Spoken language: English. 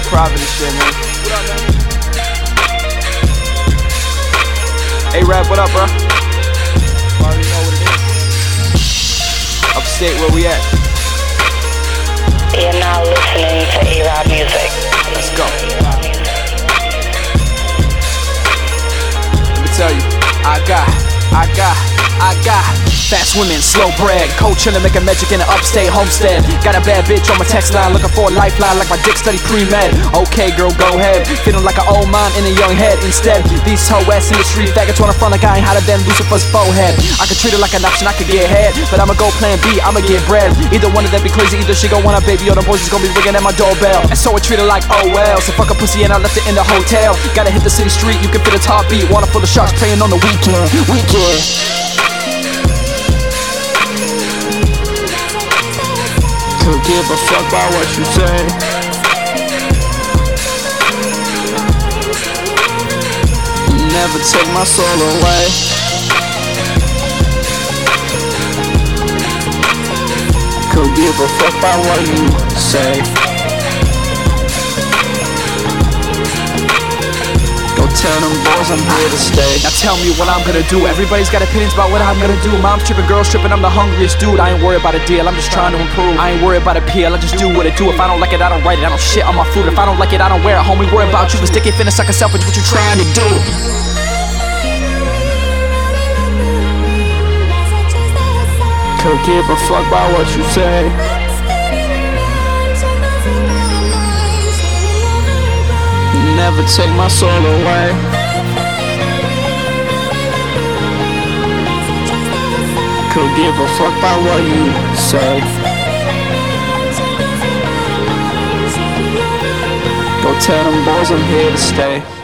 that private and shit, man. What up, man? A-Rap, what up, bro? Already know what it is. Upstate, where we at? You're now listening to A-Rap music. Let's go. Let me tell you, I got fast women, slow bread, cold chillin', making magic in an upstate homestead. Got a bad bitch on my text line, looking for a lifeline like my dick study pre-med. Okay, girl, go ahead. Feeling like an old mind in a young head. Instead, these hoe ass in the street faggots wanna front like I ain't hotter than Lucifer's forehead. I could treat it like an option, I could get head, but I'ma go plan B, I'ma get bread. Either one of them be crazy, either she gon' want a baby or the boys is gon' be ringing at my doorbell. And so I treat it like, oh well, so fuck a pussy and I left it in the hotel. Gotta hit the city street, you can feel the top beat. Water full of sharks playing on the weekend. Could give a fuck about what you say. Never take my soul away. Could give a fuck about what you say. Go tell them boys I'm here to stay. Now tell me what I'm gonna do. Everybody's got opinions about what I'm gonna do. Mom's tripping, girls tripping, I'm the hungriest dude. I ain't worried about a deal, I'm just trying to improve. I ain't worried about a PL, I just do what I do. If I don't like it, I don't write it, I don't shit on my food. If I don't like it, I don't wear it, homie, worry about you. But stick it, finna suck a selfish, what you trying to do? Could give a fuck about what you say. Never take my soul away. Could give a fuck about what you say. Go tell them boys I'm here to stay.